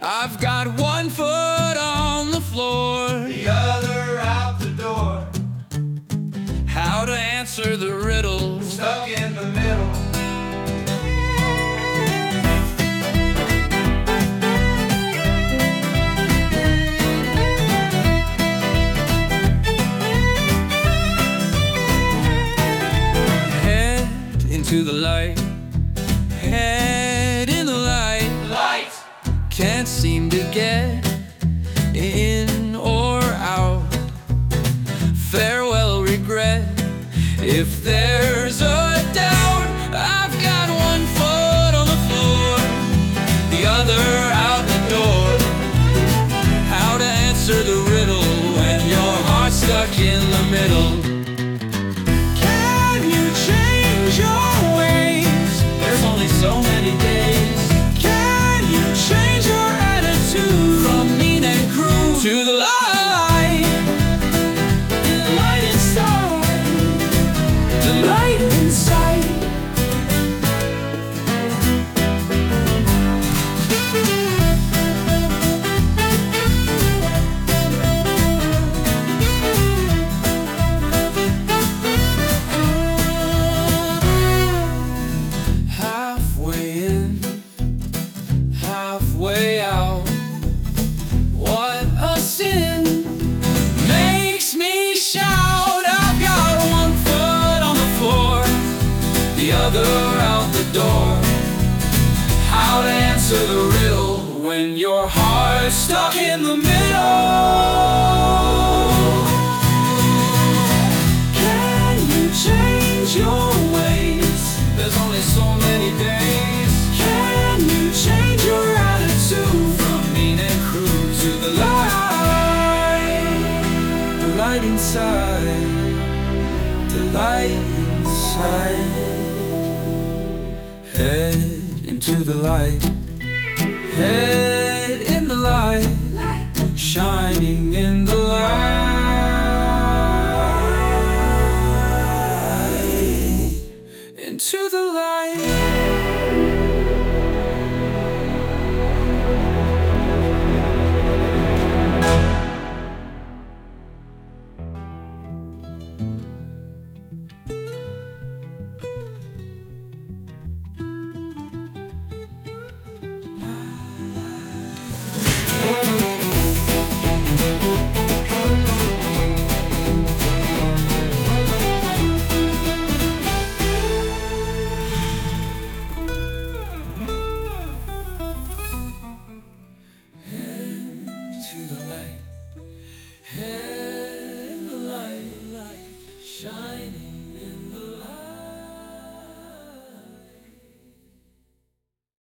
I've got one foot on the floor, the other out the door. How to answer the riddle, Stuck in the middle. Head into the light, head in the light. Light! Can't seem to get in or out. Farewell regret, if there's a doubt. I've got one foot on the floor, the other out the door. How to answer the riddle when your heart's stuck in the middle. Can you change your ways? There's only so many days. Can you change your attitude from mean and cruel to the light? The light inside, the light inside. Halfway in, halfway out. What a sin makes me shout. I've got one foot on the floor, the other out the door. How to answer the riddle when your heart's stuck in the middle. Can you change your ways? There's only so many days. Can you change your attitude from mean and cruel to the light inside, the light inside. Head into the light, head in the light, shining in the light, into the light. Head in the light, shine.